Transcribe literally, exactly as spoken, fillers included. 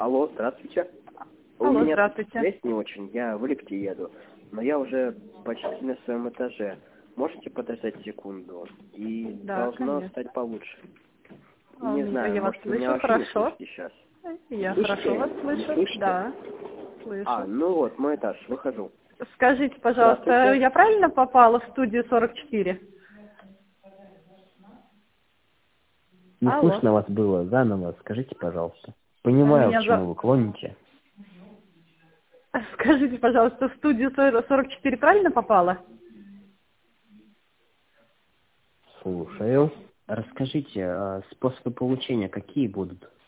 Алло, здравствуйте. Алло, У меня здравствуйте. связь не очень, я в лифте еду, но я уже почти на своем этаже. Можете подождать секунду? И Да, должно конечно. стать получше. А, Не ну, знаю, я вас может, вы меня слышу вообще не хорошо. слышите сейчас. Я Слышите? хорошо вас Не слышу. слышите? Да, А, слышу. ну вот, мой этаж, выхожу. Скажите, пожалуйста, Здравствуйте. я правильно попала в студию сорок четыре? Не Алло. слышно вас было. Заново скажите, пожалуйста. А Понимаю, Меня к чему за... вы клоните. Скажите, пожалуйста, в студию сорок четыре правильно попала? Слушаю. Расскажите, а способы получения какие будут?